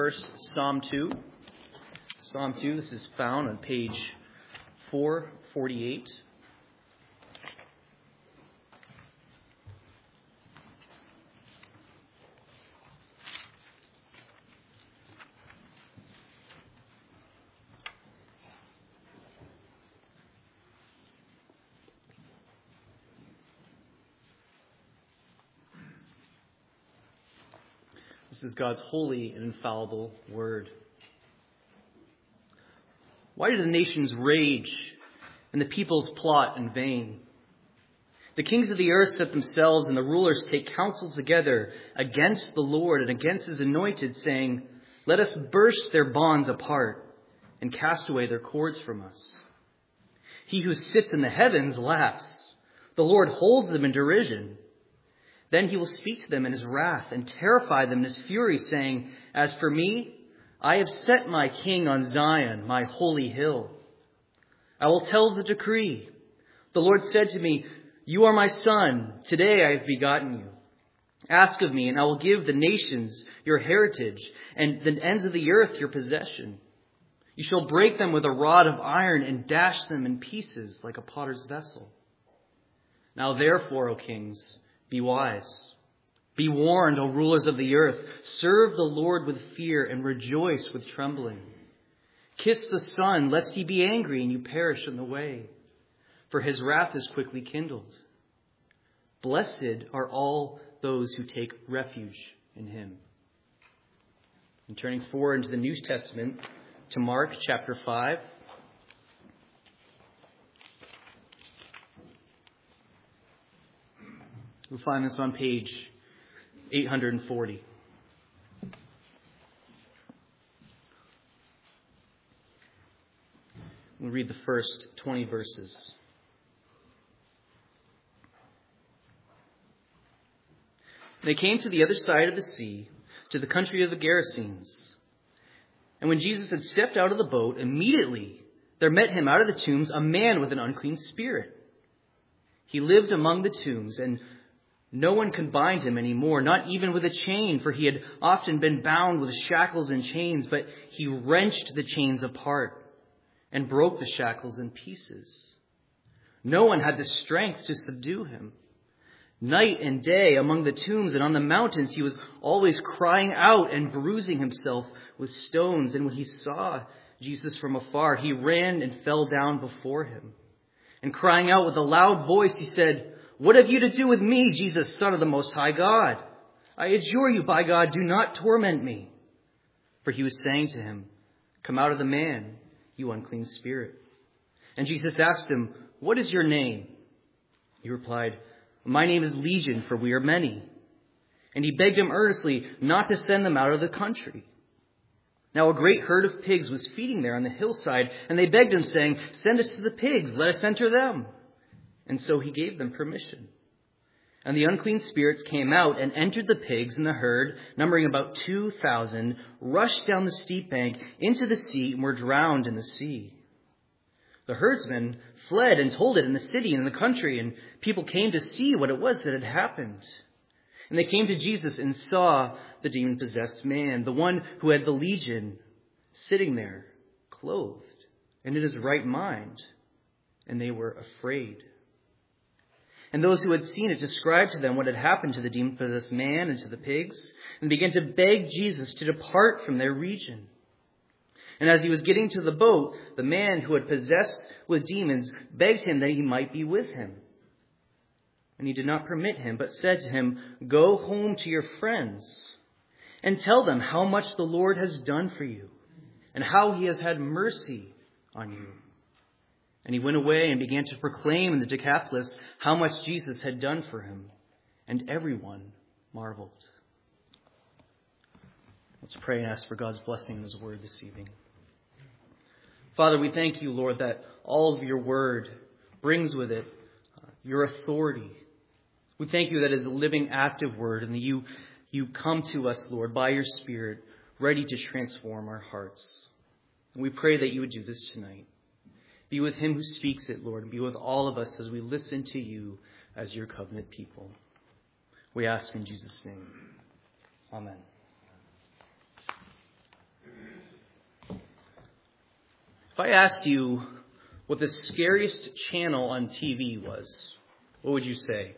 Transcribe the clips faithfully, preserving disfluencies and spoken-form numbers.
First, Psalm two. Psalm two, this is found on page four forty-eight. This is God's holy and infallible word. Why do the nations rage and the peoples plot in vain? The kings of the earth set themselves and the rulers take counsel together against the Lord and against his anointed, saying, "Let us burst their bonds apart and cast away their cords from us." He who sits in the heavens laughs. The Lord holds them in derision. Then he will speak to them in his wrath and terrify them in his fury, saying, "As for me, I have set my king on Zion, my holy hill. I will tell the decree. The Lord said to me, 'You are my son. Today I have begotten you. Ask of me, and I will give the nations your heritage, and the ends of the earth your possession. You shall break them with a rod of iron and dash them in pieces like a potter's vessel.' Now therefore, O kings, be wise. Be warned, O rulers of the earth. Serve the Lord with fear and rejoice with trembling. Kiss the Son, lest he be angry and you perish in the way, for his wrath is quickly kindled. Blessed are all those who take refuge in him." And turning forward into the New Testament to Mark chapter five. We'll find this on page eight forty. We'll read the first twenty verses. They came to the other side of the sea, to the country of the Gerasenes. And when Jesus had stepped out of the boat, immediately there met him out of the tombs a man with an unclean spirit. He lived among the tombs, and no one could bind him anymore, not even with a chain, for he had often been bound with shackles and chains, but he wrenched the chains apart and broke the shackles in pieces. No one had the strength to subdue him. Night and day among the tombs and on the mountains, he was always crying out and bruising himself with stones. And when he saw Jesus from afar, he ran and fell down before him. And crying out with a loud voice, he said, "What have you to do with me, Jesus, Son of the Most High God? I adjure you, by God, do not torment me." For he was saying to him, "Come out of the man, you unclean spirit." And Jesus asked him, "What is your name?" He replied, "My name is Legion, for we are many." And he begged him earnestly not to send them out of the country. Now a great herd of pigs was feeding there on the hillside, and they begged him, saying, "Send us to the pigs, let us enter them." And so he gave them permission. And the unclean spirits came out and entered the pigs, and the herd, numbering about two thousand, rushed down the steep bank into the sea and were drowned in the sea. The herdsmen fled and told it in the city and in the country, and people came to see what it was that had happened. And they came to Jesus and saw the demon-possessed man, the one who had the legion, sitting there, clothed and in his right mind, and they were afraid. And those who had seen it described to them what had happened to the demon-possessed man and to the pigs, and began to beg Jesus to depart from their region. And as he was getting to the boat, the man who had possessed with demons begged him that he might be with him. And he did not permit him, but said to him, "Go home to your friends and tell them how much the Lord has done for you and how he has had mercy on you." And he went away and began to proclaim in the Decapolis how much Jesus had done for him. And everyone marveled. Let's pray and ask for God's blessing in his word this evening. Father, we thank you, Lord, that all of your word brings with it uh, your authority. We thank you that it is a living, active word, and that you, you come to us, Lord, by your Spirit, ready to transform our hearts. And we pray that you would do this tonight. Be with him who speaks it, Lord, and be with all of us as we listen to you as your covenant people. We ask in Jesus' name. Amen. If I asked you what the scariest channel on T V was, what would you say?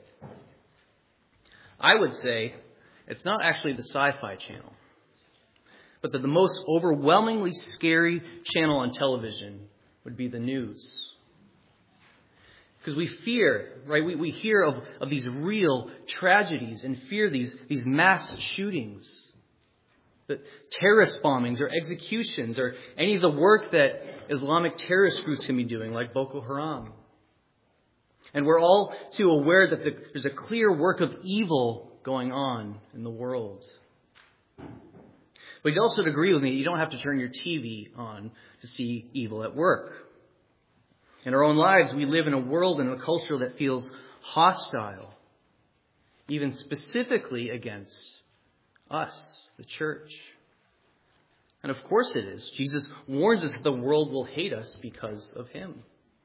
I would say it's not actually the Sci-Fi Channel, but that the most overwhelmingly scary channel on television would be the news. Because we fear, right? We, we hear of, of these real tragedies and fear these, these mass shootings, the terrorist bombings or executions or any of the work that Islamic terrorist groups can be doing, like Boko Haram. And we're all too aware that the, there's a clear work of evil going on in the world. But you'd also agree with me, you don't have to turn your T V on to see evil at work. In our own lives, we live in a world and a culture that feels hostile, even specifically against us, the church. And of course it is. Jesus warns us that the world will hate us because of him.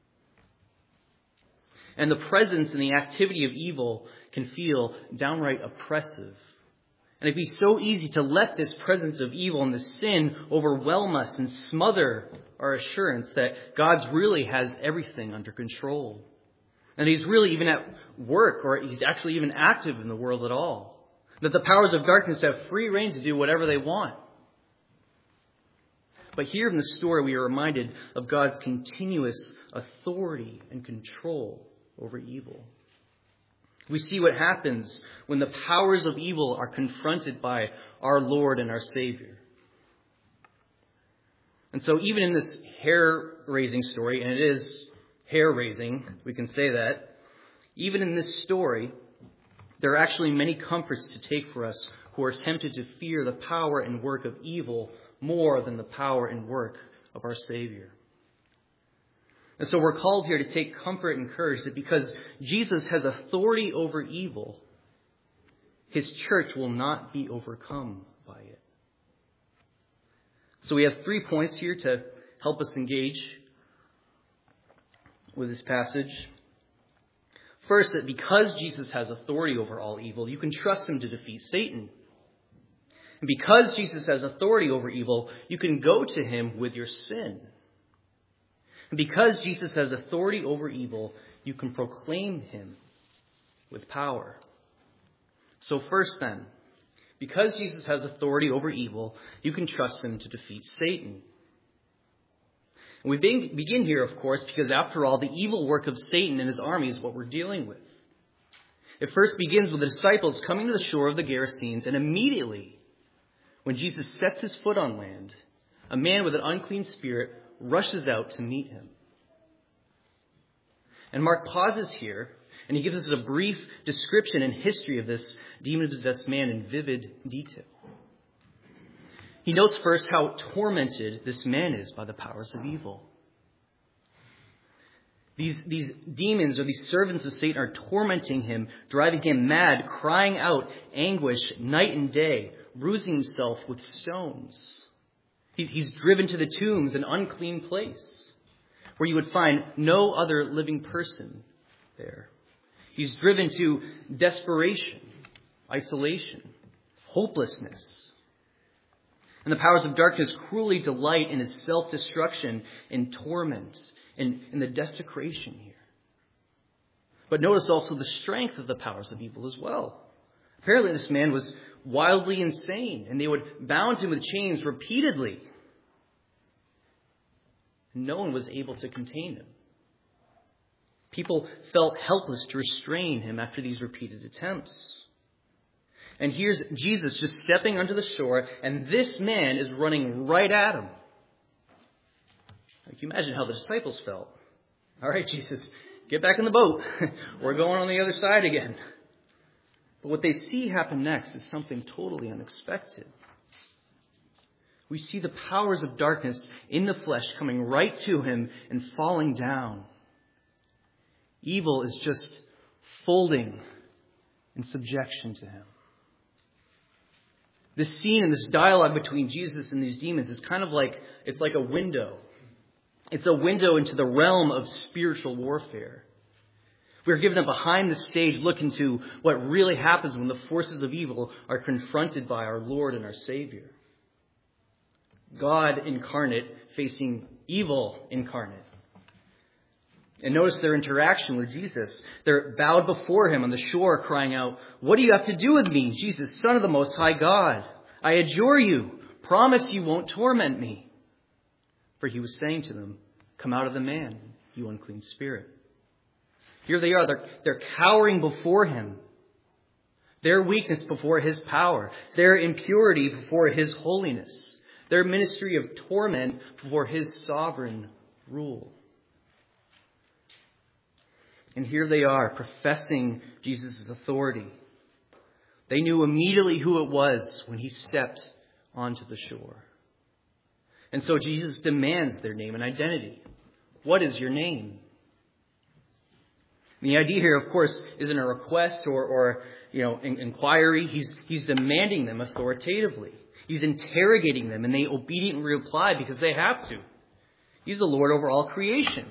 And the presence and the activity of evil can feel downright oppressive. And it'd be so easy to let this presence of evil and this sin overwhelm us and smother our assurance that God's really has everything under control. And he's really even at work, or he's actually even active in the world at all. That the powers of darkness have free rein to do whatever they want. But here in the story, we are reminded of God's continuous authority and control over evil. We see what happens when the powers of evil are confronted by our Lord and our Savior. And so even in this hair-raising story, and it is hair-raising, we can say that, even in this story, there are actually many comforts to take for us who are tempted to fear the power and work of evil more than the power and work of our Savior. And so we're called here to take comfort and courage that because Jesus has authority over evil, his church will not be overcome by it. So we have three points here to help us engage with this passage. First, that because Jesus has authority over all evil, you can trust him to defeat Satan. And because Jesus has authority over evil, you can go to him with your sin. And because Jesus has authority over evil, you can proclaim him with power. So first then, because Jesus has authority over evil, you can trust him to defeat Satan. And we begin here, of course, because after all, the evil work of Satan and his army is what we're dealing with. It first begins with the disciples coming to the shore of the Gerasenes, and immediately, when Jesus sets his foot on land, a man with an unclean spirit rushes out to meet him. And Mark pauses here, and he gives us a brief description and history of this demon-possessed man in vivid detail. He notes first how tormented this man is by the powers of evil. These, these demons or these servants of Satan are tormenting him, driving him mad, crying out anguish night and day, bruising himself with stones. He's, he's driven to the tombs, an unclean place, where you would find no other living person there. He's driven to desperation, isolation, hopelessness. And the powers of darkness cruelly delight in his self-destruction and torment and in the desecration here. But notice also the strength of the powers of evil as well. Apparently this man was wildly insane, and they would bound him with chains repeatedly. No one was able to contain him. People felt helpless to restrain him after these repeated attempts. And here's Jesus just stepping onto the shore, and this man is running right at him. Can you imagine how the disciples felt? All right, Jesus, get back in the boat. We're going on the other side again. But what they see happen next is something totally unexpected. We see the powers of darkness in the flesh coming right to him and falling down. Evil is just folding in subjection to him. This scene and this dialogue between Jesus and these demons is kind of like, it's like a window. It's a window into the realm of spiritual warfare. We're given a behind the stage look into what really happens when the forces of evil are confronted by our Lord and our Savior. God incarnate facing evil incarnate. And notice their interaction with Jesus. They're bowed before him on the shore, crying out, "What do you have to do with me, Jesus, Son of the Most High God? I adjure you, promise you won't torment me." For he was saying to them, "Come out of the man, you unclean spirit." Here they are. They're, they're cowering before him. Their weakness before his power. Their impurity before his holiness. Their ministry of torment before his sovereign rule. And here they are, professing Jesus' authority. They knew immediately who it was when he stepped onto the shore. And so Jesus demands their name and identity. What is your name? And the idea here, of course, isn't a request or, or you know, in, inquiry. He's, he's demanding them authoritatively. He's interrogating them, and they obediently reply because they have to. He's the Lord over all creation.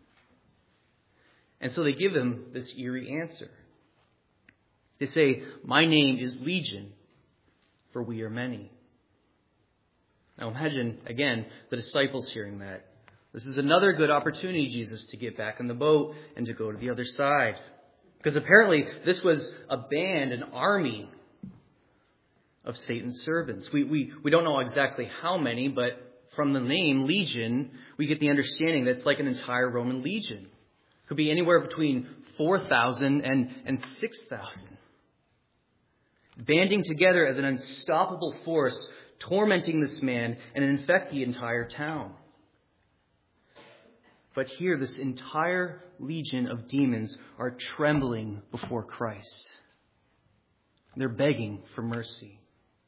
And so they give him this eerie answer. They say, "My name is Legion, for we are many." Now imagine, again, the disciples hearing that. This is another good opportunity, Jesus, to get back in the boat and to go to the other side. Because apparently this was a band, an army of Satan's servants. We, we, we don't know exactly how many, but from the name Legion, we get the understanding that it's like an entire Roman legion. Could be anywhere between four thousand and, and six thousand. Banding together as an unstoppable force, tormenting this man and infect the entire town. But here, this entire legion of demons are trembling before Christ. They're begging for mercy.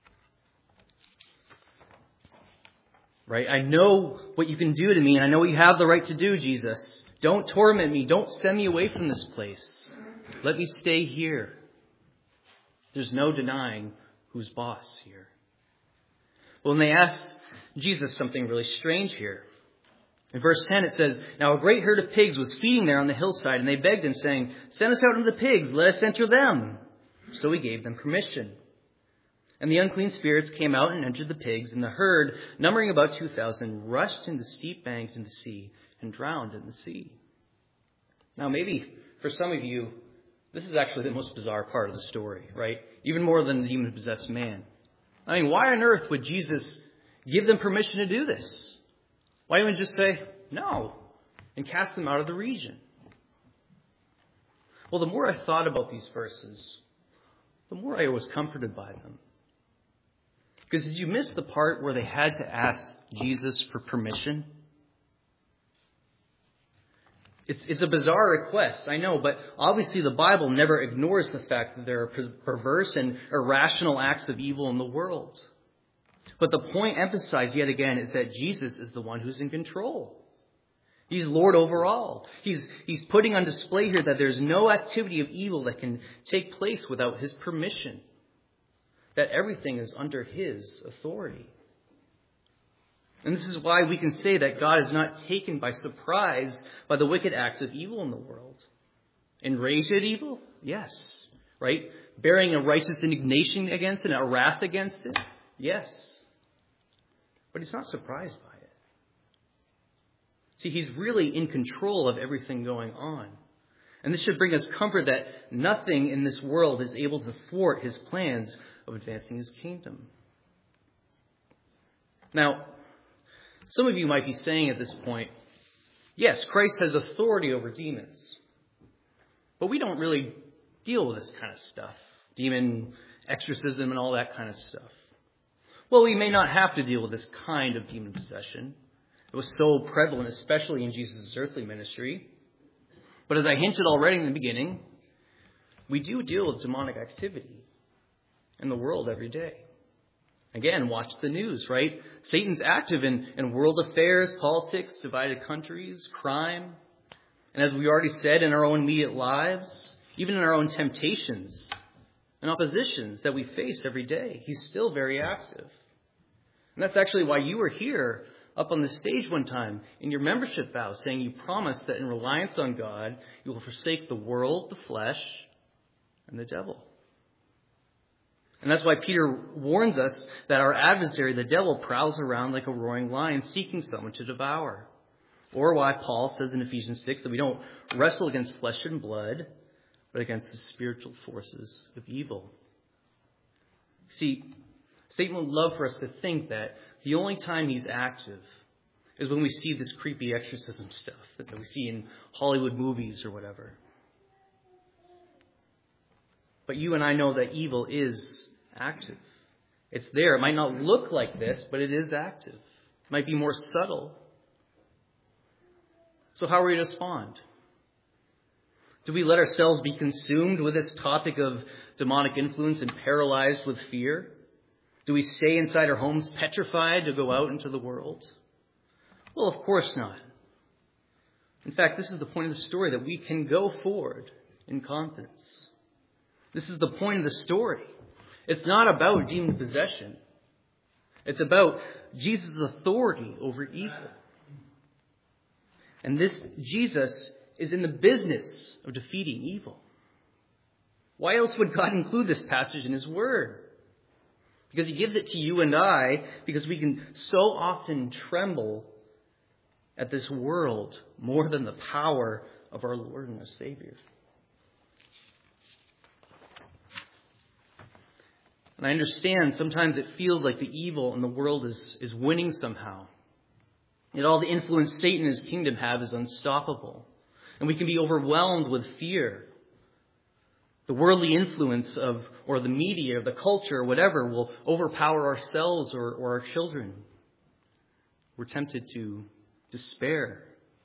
Right? "I know what you can do to me, and I know what you have the right to do, Jesus. Don't torment me. Don't send me away from this place. Let me stay here." There's no denying who's boss here. Well, and they ask Jesus something really strange here. In verse ten it says, "Now a great herd of pigs was feeding there on the hillside, and they begged him, saying, 'Send us out into the pigs, let us enter them.' So he gave them permission. And the unclean spirits came out and entered the pigs, and the herd, numbering about two thousand, rushed into the steep bank in the sea and drowned in the sea." Now maybe for some of you, this is actually the most bizarre part of the story, right? Even more than the demon-possessed man. I mean, why on earth would Jesus give them permission to do this? Why don't he just say no and cast them out of the region? Well, the more I thought about these verses, the more I was comforted by them. Because did you miss the part where they had to ask Jesus for permission? It's, it's a bizarre request, I know, but obviously the Bible never ignores the fact that there are perverse and irrational acts of evil in the world. But the point emphasized yet again is that Jesus is the one who's in control. He's Lord over all. He's, he's putting on display here that there's no activity of evil that can take place without his permission. That everything is under his authority. And this is why we can say that God is not taken by surprise by the wicked acts of evil in the world. Enraged at evil? Yes. Right? Bearing a righteous indignation against it, a wrath against it? Yes. But he's not surprised by it. See, he's really in control of everything going on. And this should bring us comfort that nothing in this world is able to thwart his plans of advancing his kingdom. Now, some of you might be saying at this point, yes, Christ has authority over demons. But we don't really deal with this kind of stuff. Demon exorcism and all that kind of stuff. Well, we may not have to deal with this kind of demon possession. It was so prevalent, especially in Jesus' earthly ministry. But as I hinted already in the beginning, we do deal with demonic activity in the world every day. Again, watch the news, right? Satan's active in, in world affairs, politics, divided countries, crime. And as we already said, in our own immediate lives, even in our own temptations and oppositions that we face every day, he's still very active. And that's actually why you were here up on the stage one time in your membership vows, saying you promised that in reliance on God, you will forsake the world, the flesh, and the devil. And that's why Peter warns us that our adversary, the devil, prowls around like a roaring lion seeking someone to devour. Or why Paul says in Ephesians six that we don't wrestle against flesh and blood, but against the spiritual forces of evil. See, Satan would love for us to think that the only time he's active is when we see this creepy exorcism stuff that we see in Hollywood movies or whatever. But you and I know that evil is active. It's there. It might not look like this, but it is active. It might be more subtle. So how are we to respond? Do we let ourselves be consumed with this topic of demonic influence and paralyzed with fear? Do we stay inside our homes petrified to go out into the world? Well, of course not. In fact, this is the point of the story, that we can go forward in confidence. This is the point of the story. It's not about demon possession. It's about Jesus' authority over evil. And this Jesus is in the business of defeating evil. Why else would God include this passage in his word? Because he gives it to you and I because we can so often tremble at this world more than the power of our Lord and our Savior. And I understand sometimes it feels like the evil in the world is, is winning somehow. And all the influence Satan and his kingdom have is unstoppable. And we can be overwhelmed with fear. The worldly influence of, or the media, or the culture, or whatever, will overpower ourselves or, or our children. We're tempted to despair.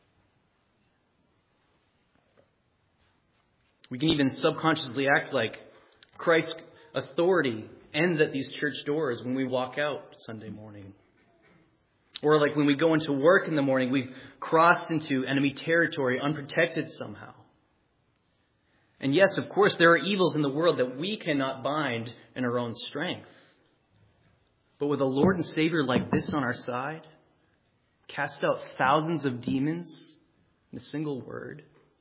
We can even subconsciously act like Christ's authority ends at these church doors when we walk out Sunday morning. Or like when we go into work in the morning, we've crossed into enemy territory unprotected somehow. And yes, of course, there are evils in the world that we cannot bind in our own strength. But with a Lord and Savior like this on our side, cast out thousands of demons in a single word.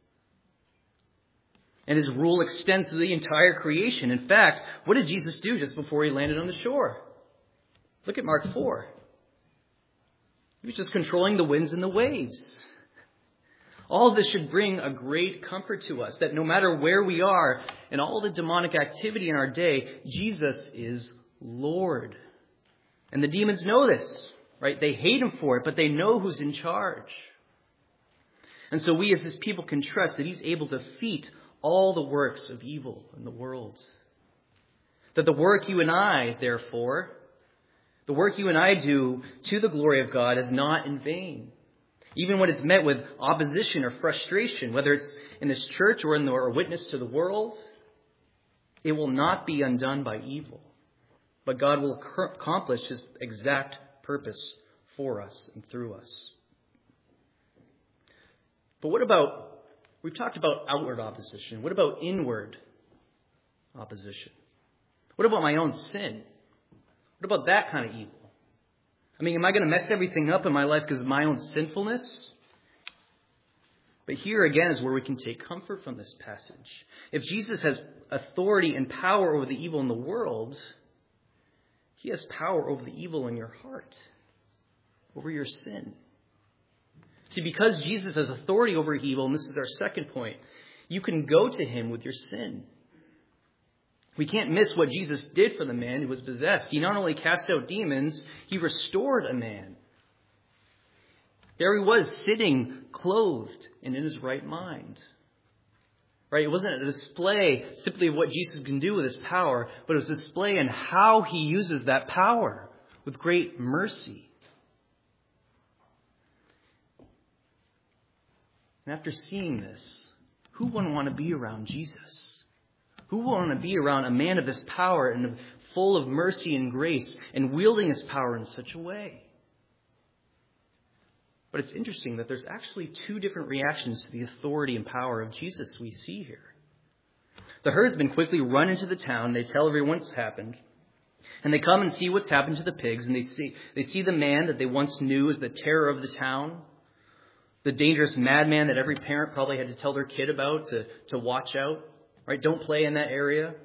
And his rule extends to the entire creation. In fact, what did Jesus do just before he landed on the shore? Look at Mark four. He was just controlling the winds and the waves. All of this should bring a great comfort to us, that no matter where we are in all the demonic activity in our day, Jesus is Lord. And the demons know this, right? They hate him for it, but they know who's in charge. And so we as his people can trust that he's able to defeat all the works of evil in the world. That the work you and I, therefore, the work you and I do to the glory of God is not in vain. Even when it's met with opposition or frustration, whether it's in this church or in the, or a witness to the world, it will not be undone by evil. But God will accomplish his exact purpose for us and through us. But what about, we've talked about outward opposition. What about inward opposition? What about my own sin? What about that kind of evil? I mean, am I going to mess everything up in my life because of my own sinfulness? But here again is where we can take comfort from this passage. If Jesus has authority and power over the evil in the world, he has power over the evil in your heart, over your sin. See, because Jesus has authority over evil, and this is our second point, you can go to him with your sin. We can't miss what Jesus did for the man who was possessed. He not only cast out demons, he restored a man. There he was, sitting, clothed, and in his right mind. Right? It wasn't a display simply of what Jesus can do with his power, but it was a display in how he uses that power with great mercy. And after seeing this, who wouldn't want to be around Jesus? Who would want to be around a man of this power and full of mercy and grace and wielding his power in such a way? But it's interesting that there's actually two different reactions to the authority and power of Jesus we see here. The herdsmen quickly run into the town. They tell everyone what's happened. And they come and see what's happened to the pigs. And they see, they see the man that they once knew as the terror of the town. The dangerous madman that every parent probably had to tell their kid about to, to watch out. Right? Don't play in that area.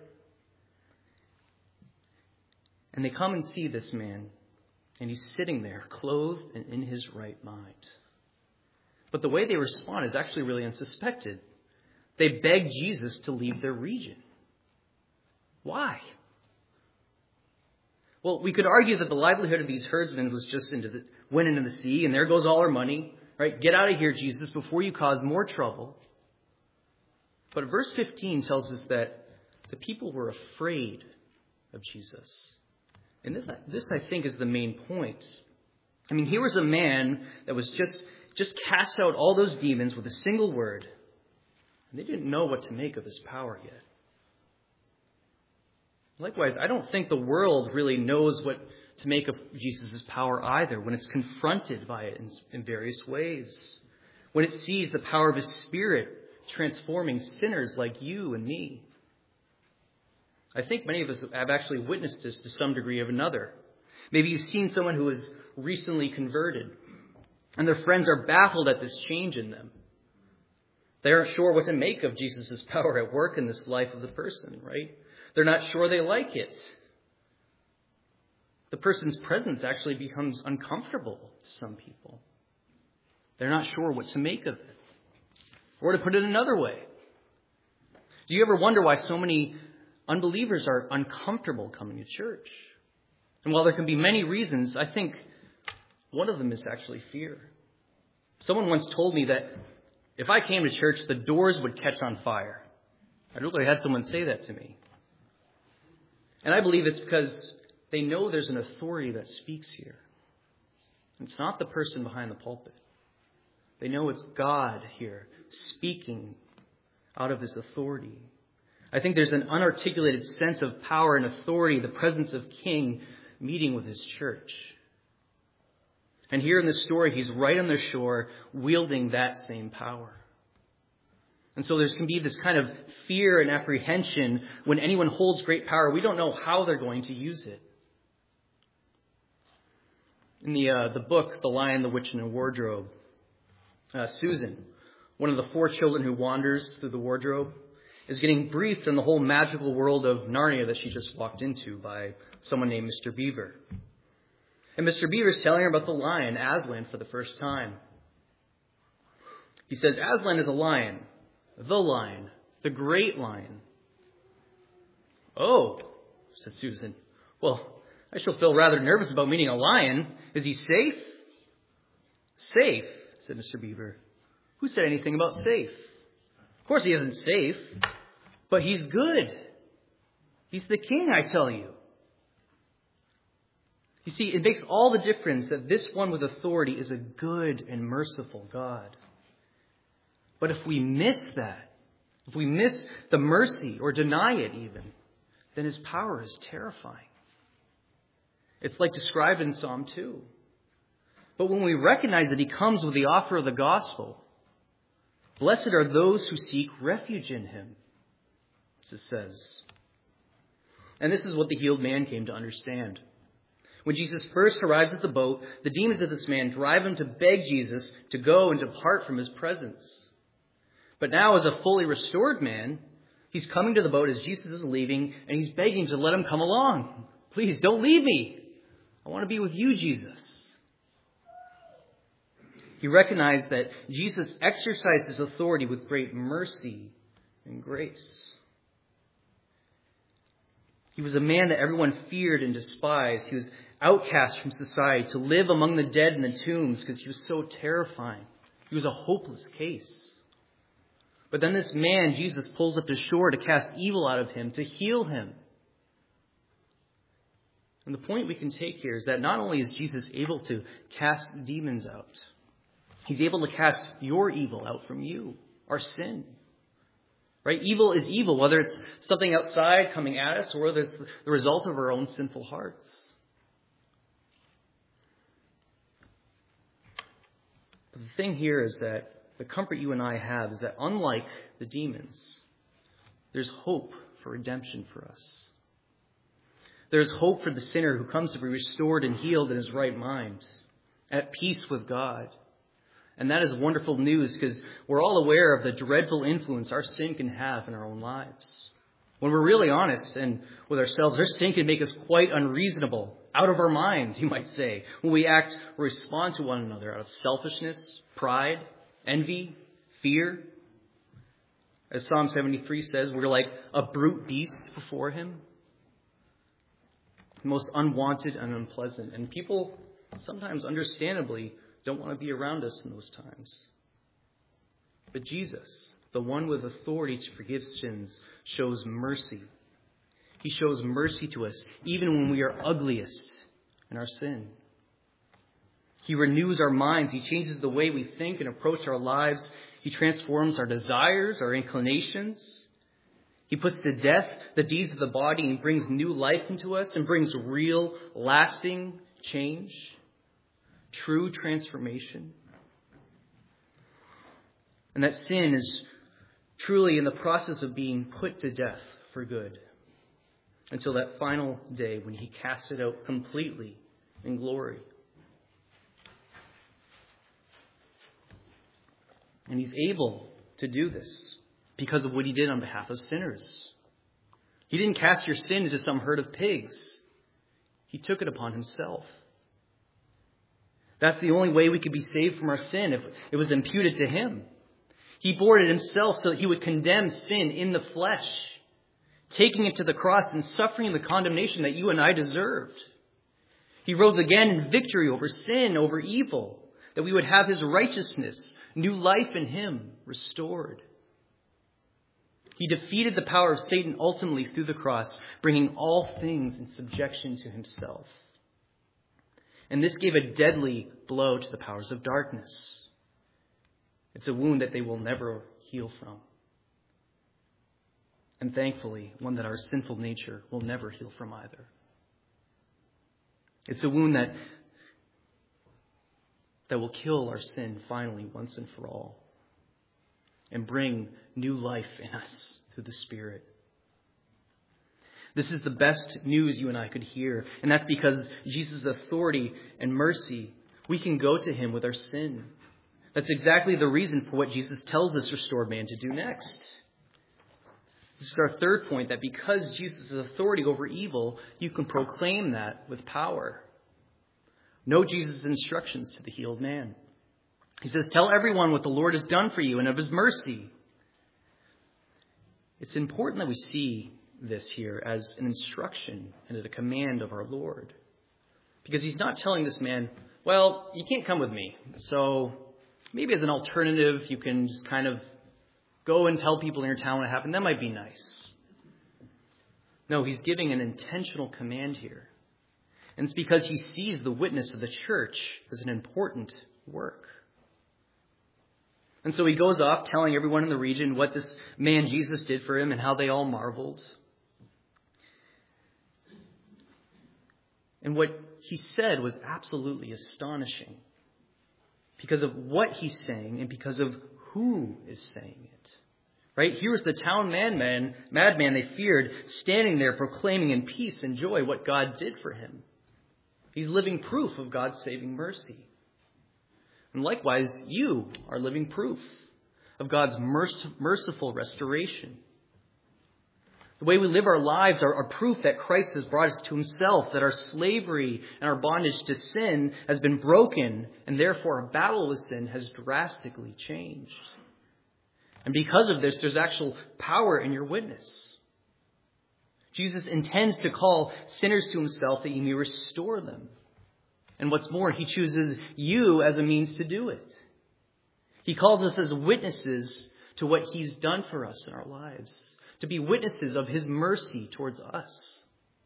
And they come and see this man. And he's sitting there, clothed and in his right mind. But the way they respond is actually really unsuspected. They beg Jesus to leave their region. Why? Well, we could argue that the livelihood of these herdsmen was just into the, went into the sea, and there goes all our money. Right? Get out of here, Jesus, before you cause more trouble. But verse fifteen tells us that the people were afraid of Jesus. And this, this, I think, is the main point. I mean, here was a man that was just, just cast out all those demons with a single word. And they didn't know what to make of his power yet. Likewise, I don't think the world really knows what to make of Jesus' power either when it's confronted by it in, in various ways. When it sees the power of his Spirit transforming sinners like you and me. I think many of us have actually witnessed this to some degree or another. Maybe you've seen someone who is recently converted, and their friends are baffled at this change in them. They aren't sure what to make of Jesus' power at work in this life of the person, right? They're not sure they like it. The person's presence actually becomes uncomfortable to some people. They're not sure what to make of it. Or to put it another way, do you ever wonder why so many unbelievers are uncomfortable coming to church? And while there can be many reasons, I think one of them is actually fear. Someone once told me that if I came to church, the doors would catch on fire. I literally had someone say that to me. And I believe it's because they know there's an authority that speaks here. It's not the person behind the pulpit. They know it's God here speaking out of his authority. I think there's an unarticulated sense of power and authority, the presence of King meeting with his church. And here in this story, he's right on the shore wielding that same power. And so there can be this kind of fear and apprehension when anyone holds great power. We don't know how they're going to use it. In the uh, the book, The Lion, the Witch, and the Wardrobe, uh, Susan, one of the four children who wanders through the wardrobe, is getting briefed on the whole magical world of Narnia that she just walked into by someone named Mister Beaver. And Mister Beaver is telling her about the lion, Aslan, for the first time. He says, Aslan is a lion, the lion, the great lion. Oh, said Susan. Well, I shall feel rather nervous about meeting a lion. Is he safe? Safe, said Mister Beaver. Who said anything about safe? Of course he isn't safe, but he's good. He's the king, I tell you. You see, it makes all the difference that this one with authority is a good and merciful God. But if we miss that, if we miss the mercy or deny it even, then his power is terrifying. It's like described in Psalm two. But when we recognize that he comes with the offer of the gospel, blessed are those who seek refuge in him, as it says. And this is what the healed man came to understand. When Jesus first arrives at the boat, the demons of this man drive him to beg Jesus to go and depart from his presence. But now, as a fully restored man, he's coming to the boat as Jesus is leaving, and he's begging to let him come along. Please, don't leave me. I want to be with you, Jesus. He recognized that Jesus exercised his authority with great mercy and grace. He was a man that everyone feared and despised. He was outcast from society to live among the dead in the tombs because he was so terrifying. He was a hopeless case. But then this man, Jesus, pulls up to shore to cast evil out of him, to heal him. And the point we can take here is that not only is Jesus able to cast demons out, he's able to cast your evil out from you, our sin. Right? Evil is evil, whether it's something outside coming at us or whether it's the result of our own sinful hearts. But the thing here is that the comfort you and I have is that unlike the demons, there's hope for redemption for us. There's hope for the sinner who comes to be restored and healed in his right mind, at peace with God. And that is wonderful news because we're all aware of the dreadful influence our sin can have in our own lives. When we're really honest and with ourselves, our sin can make us quite unreasonable, out of our minds, you might say, when we act or respond to one another out of selfishness, pride, envy, fear. As Psalm seventy-three says, we're like a brute beast before him. Most unwanted and unpleasant. And people sometimes understandably don't want to be around us in those times. But Jesus, the one with authority to forgive sins, shows mercy. He shows mercy to us even when we are ugliest in our sin. He renews our minds. He changes the way we think and approach our lives. He transforms our desires, our inclinations. He puts to death the deeds of the body and brings new life into us and brings real, lasting change, true transformation. And that sin is truly in the process of being put to death for good until that final day when he casts it out completely in glory. And he's able to do this because of what he did on behalf of sinners. He didn't cast your sin into some herd of pigs. He took it upon himself. That's the only way we could be saved from our sin, if it was imputed to him. He bore it himself so that he would condemn sin in the flesh, taking it to the cross and suffering the condemnation that you and I deserved. He rose again in victory over sin, over evil, that we would have his righteousness, new life in him restored. He defeated the power of Satan ultimately through the cross, bringing all things in subjection to himself. And this gave a deadly blow to the powers of darkness. It's a wound that they will never heal from. And thankfully, one that our sinful nature will never heal from either. It's a wound that, that will kill our sin finally once and for all and bring new life in us through the Spirit. This is the best news you and I could hear, and that's because Jesus' authority and mercy, we can go to him with our sin. That's exactly the reason for what Jesus tells this restored man to do next. This is our third point, that because Jesus' authority over evil, you can proclaim that with power. Know Jesus' instructions to the healed man. He says, tell everyone what the Lord has done for you and of his mercy. It's important that we see this here as an instruction and a command of our Lord. Because he's not telling this man, well, you can't come with me. So maybe as an alternative, you can just kind of go and tell people in your town what happened. That might be nice. No, he's giving an intentional command here. And it's because he sees the witness of the church as an important work. And so he goes off telling everyone in the region what this man Jesus did for him and how they all marveled. And what he said was absolutely astonishing because of what he's saying and because of who is saying it. Right? Here was the town madman, madman they feared, standing there proclaiming in peace and joy what God did for him. He's living proof of God's saving mercy. And likewise, you are living proof of God's merciful restoration. The way we live our lives are, are proof that Christ has brought us to himself, that our slavery and our bondage to sin has been broken, and therefore our battle with sin has drastically changed. And because of this, there's actual power in your witness. Jesus intends to call sinners to himself that he may restore them. And what's more, he chooses you as a means to do it. He calls us as witnesses to what he's done for us in our lives, to be witnesses of his mercy towards us.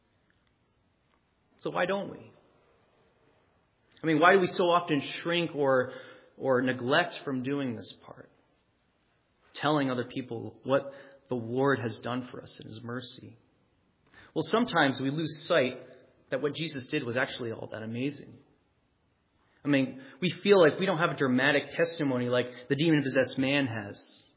So why don't we? I mean, why do we so often shrink or, or neglect from doing this part? Telling other people what the Lord has done for us in his mercy. Well, sometimes we lose sight that what Jesus did was actually all that amazing. I mean, we feel like we don't have a dramatic testimony like the demon-possessed man has.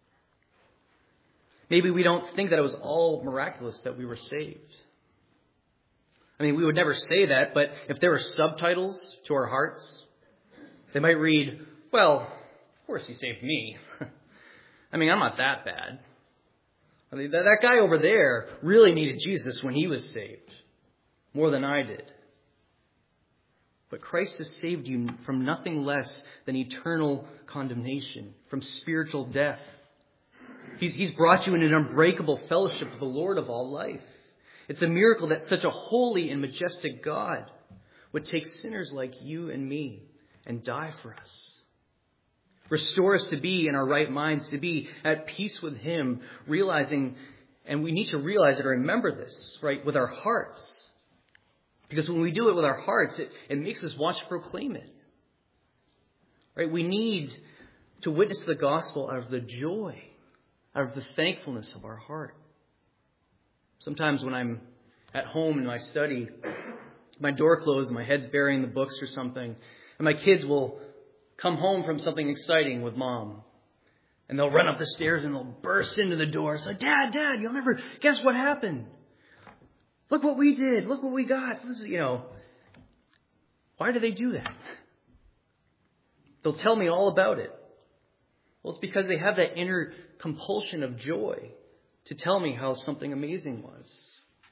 Maybe we don't think that it was all miraculous that we were saved. I mean, we would never say that, but if there were subtitles to our hearts, they might read, well, of course he saved me. I mean, I'm not that bad. I mean, that, that guy over there really needed Jesus when he was saved, more than I did. But Christ has saved you from nothing less than eternal condemnation, from spiritual death. He's, he's brought you in an unbreakable fellowship with the Lord of all life. It's a miracle that such a holy and majestic God would take sinners like you and me and die for us. Restore us to be in our right minds, to be at peace with Him, realizing, and we need to realize it or remember this, right, with our hearts. Because when we do it with our hearts, it, it makes us want to proclaim it. Right? We need to witness the gospel out of the joy, out of the thankfulness of our heart. Sometimes when I'm at home in my study, my door closed, my head's burying the books or something, and my kids will come home from something exciting with Mom. And they'll run up the stairs and they'll burst into the door. It's like, Dad, Dad, you'll never guess what happened. Look what we did. Look what we got. This is, you know, why do they do that? They'll tell me all about it. Well, it's because they have that inner compulsion of joy to tell me how something amazing was.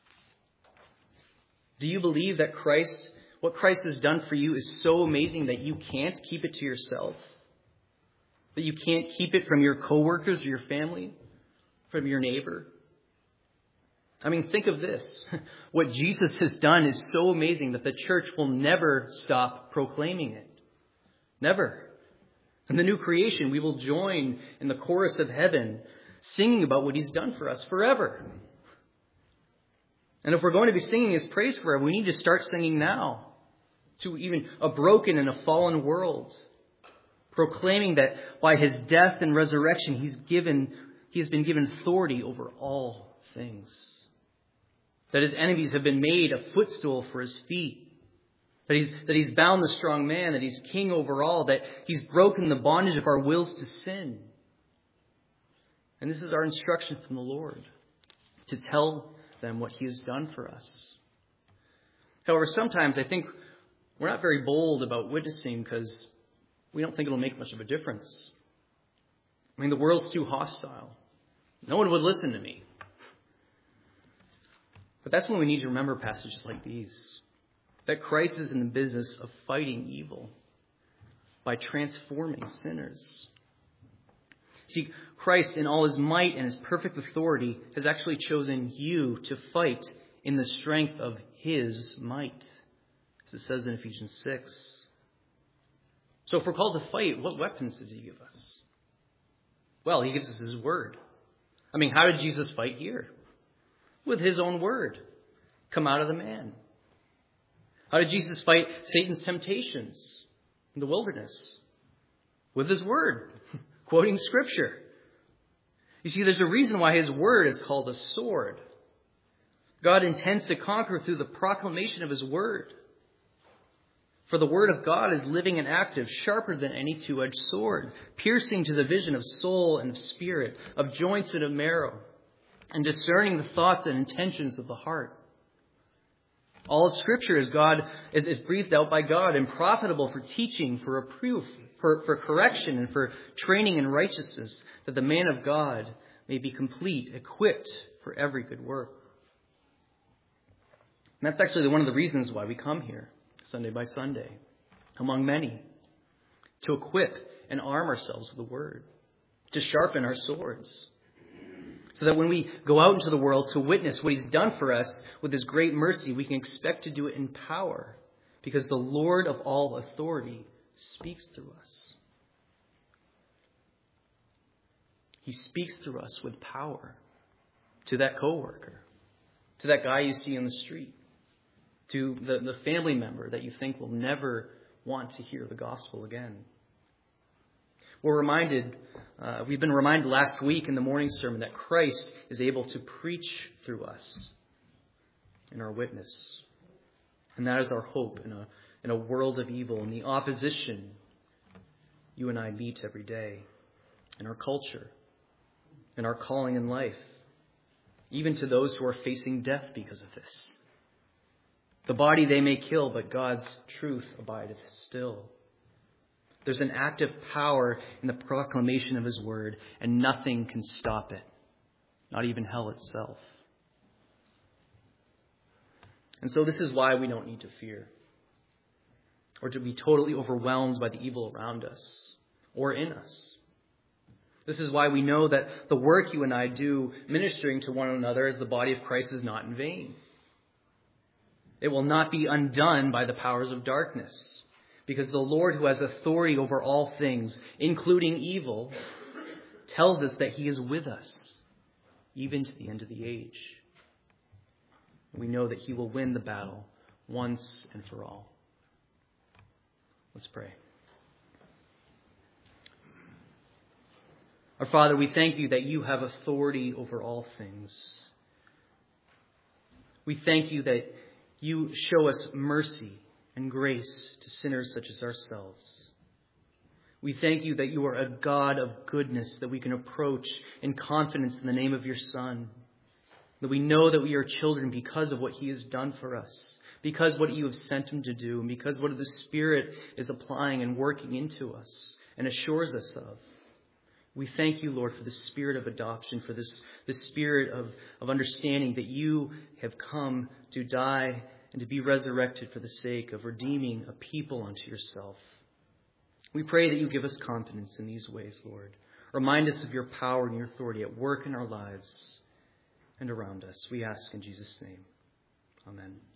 Do you believe that Christ, what Christ has done for you is so amazing that you can't keep it to yourself? That you can't keep it from your coworkers or your family, from your neighbor? I mean, think of this. What Jesus has done is so amazing that the church will never stop proclaiming it. Never. In the new creation, we will join in the chorus of heaven, singing about what He's done for us forever. And if we're going to be singing His praise forever, we need to start singing now to even a broken and a fallen world, proclaiming that by His death and resurrection, He's given, He has been given authority over all things. That His enemies have been made a footstool for His feet. That he's, that he's bound the strong man, that He's king over all, that He's broken the bondage of our wills to sin. And this is our instruction from the Lord, to tell them what He has done for us. However, sometimes I think we're not very bold about witnessing because we don't think it'll make much of a difference. I mean, the world's too hostile. No one would listen to me. But that's when we need to remember passages like these. That Christ is in the business of fighting evil by transforming sinners. See, Christ in all His might and His perfect authority has actually chosen you to fight in the strength of His might, as it says in Ephesians six. So if we're called to fight, what weapons does He give us? Well, He gives us His word. I mean, how did Jesus fight here? With His own word. Come out of the man. How did Jesus fight Satan's temptations in the wilderness? With His word. Quoting Scripture. You see, there's a reason why His word is called a sword. God intends to conquer through the proclamation of His word. For the word of God is living and active, sharper than any two-edged sword, piercing to the vision of soul and of spirit, of joints and of marrow, and discerning the thoughts and intentions of the heart. All of Scripture is God is, is breathed out by God and profitable for teaching, for reproof, for, for correction, and for training in righteousness, that the man of God may be complete, equipped for every good work. And that's actually one of the reasons why we come here, Sunday by Sunday, among many, to equip and arm ourselves with the Word, to sharpen our swords, so that when we go out into the world to witness what He's done for us with His great mercy, we can expect to do it in power, because the Lord of all authority speaks through us. He speaks through us with power to that coworker, to that guy you see in the street, to the, the family member that you think will never want to hear the gospel again. We're reminded, uh, we've been reminded last week in the morning sermon that Christ is able to preach through us in our witness. And that is our hope in a, in a world of evil, in the opposition you and I meet every day, in our culture, in our calling in life, even to those who are facing death because of this. The body they may kill, but God's truth abideth still. There's an active power in the proclamation of His word, and nothing can stop it, not even hell itself. And so this is why we don't need to fear. or to be totally overwhelmed by the evil around us or in us. This is why we know that the work you and I do ministering to one another as the body of Christ is not in vain. It will not be undone by the powers of darkness, because the Lord, who has authority over all things, including evil, tells us that he is with us, even to the end of the age. We know that he will win the battle once and for all. Let's pray. Our Father, we thank you that you have authority over all things. We thank you that you show us mercy and grace to sinners such as ourselves. We thank you that you are a God of goodness that we can approach in confidence in the name of your Son. That we know that we are children because of what he has done for us, because what you have sent him to do, and because what the Spirit is applying and working into us and assures us of. We thank you, Lord, for the spirit of adoption, for this the spirit of, of understanding that you have come to die and to be resurrected for the sake of redeeming a people unto yourself. We pray that you give us confidence in these ways, Lord. Remind us of your power and your authority at work in our lives and around us. We ask in Jesus' name. Amen.